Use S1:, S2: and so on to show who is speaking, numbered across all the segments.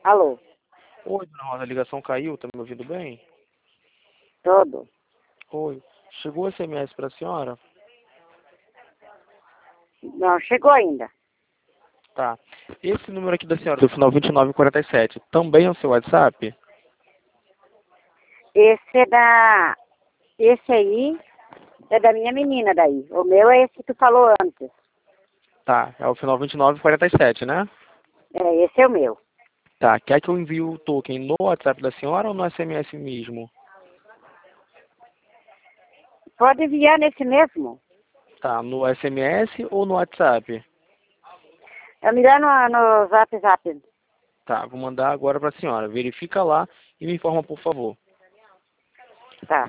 S1: Alô?
S2: Oi, dona Rosa, a ligação caiu, tá me ouvindo bem?
S1: Todo?
S2: Oi. Chegou o SMS para a senhora?
S1: Não, chegou ainda.
S2: Tá. Esse número aqui da senhora, do final 2947, também é o seu WhatsApp?
S1: Esse aí é da minha menina daí. O meu é esse que tu falou antes.
S2: Tá, é o final 2947, né?
S1: É, esse é o meu.
S2: Tá, quer que eu envie o token no WhatsApp da senhora ou no SMS mesmo?
S1: Pode enviar nesse mesmo.
S2: Tá, no SMS ou no WhatsApp?
S1: É melhor no Zap.
S2: Tá, vou mandar agora para a senhora. Verifica lá e me informa, por favor.
S1: Tá,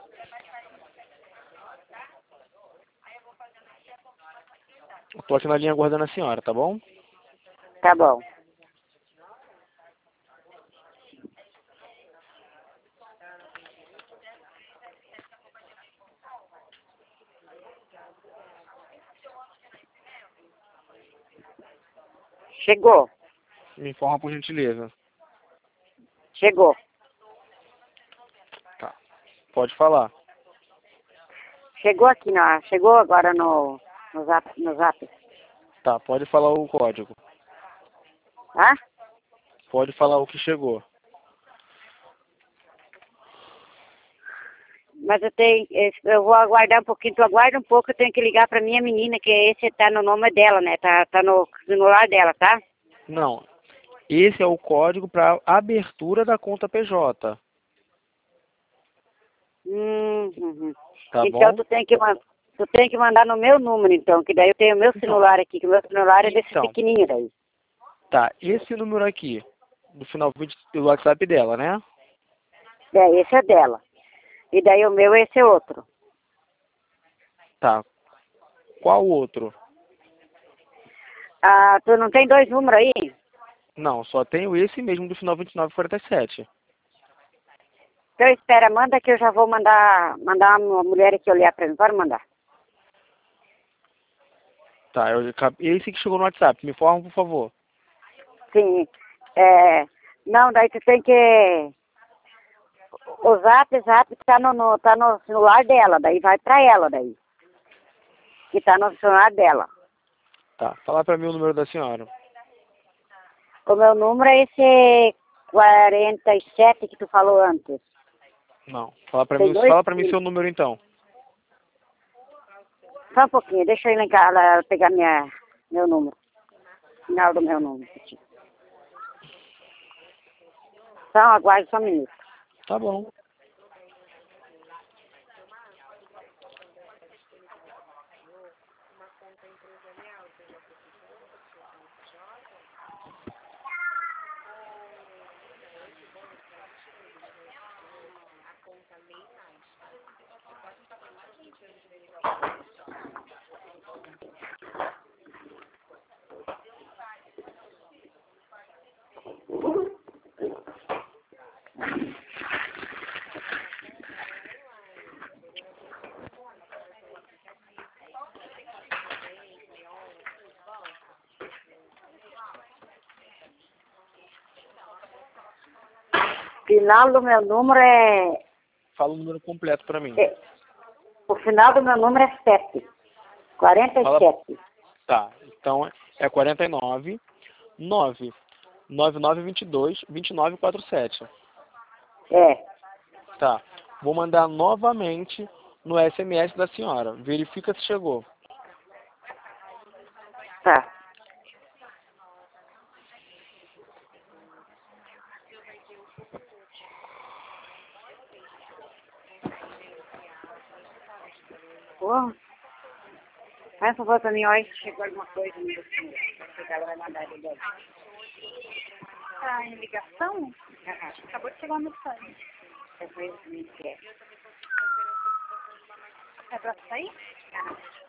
S2: Eu tô aqui na linha aguardando a senhora, tá bom?
S1: tá bom. Chegou.
S2: Me informa por gentileza.
S1: Chegou.
S2: Tá, pode falar.
S1: Chegou aqui, não. Chegou agora no Zap.
S2: Tá, pode falar o código.
S1: Ah?
S2: Pode falar o que chegou.
S1: Mas eu vou aguardar um pouquinho. Tu aguarda um pouco, eu tenho que ligar pra minha menina, que esse tá no nome dela, né? Tá no celular dela, tá?
S2: Não, esse é o código para abertura da conta PJ,
S1: Uhum.
S2: tá
S1: Então
S2: bom?
S1: tu tem que mandar no meu número, então, que daí eu tenho o meu
S2: Então,
S1: celular aqui, que o meu celular é desse
S2: então,
S1: pequenininho daí.
S2: tá, esse número aqui, do final 20 do WhatsApp dela, né?
S1: É, esse é dela. E daí o meu, esse é outro.
S2: Tá, qual outro?
S1: Ah, tu não tem dois números aí?
S2: Não, só tenho esse mesmo do final 2947.
S1: Então espera, manda que eu já vou mandar uma mulher aqui olhar pra mim. Pode mandar.
S2: Tá, esse que chegou no WhatsApp, me informa, por favor.
S1: Sim. Não, daí tu tem que... O Zap tá no celular dela, daí vai pra ela daí. Que tá no celular dela.
S2: Tá, fala pra mim o número da senhora.
S1: O meu número é esse 47 que tu falou antes.
S2: Não,
S1: Tem dois?
S2: fala pra mim seu número então.
S1: Só um pouquinho, deixa eu ir lá em casa pegar meu número. Final do meu número. Então, aguarde só um minuto.
S2: Tá bom.
S1: Final do meu número
S2: Fala o número completo pra mim.
S1: o final do meu número é 7.
S2: Fala,
S1: 47.
S2: tá, então é 49 9 9922 2947.
S1: É,
S2: Tá. Vou mandar novamente no SMS da senhora. Verifica se chegou.
S1: tá. Pô, faz um favor pra mim, olha se chegou alguma coisa no meu filho. Ela vai mandar ele dentro.
S3: Tá em ligação? Acabou de chegar uma mensagem.
S1: É coisa que me quer.
S3: É pra sair?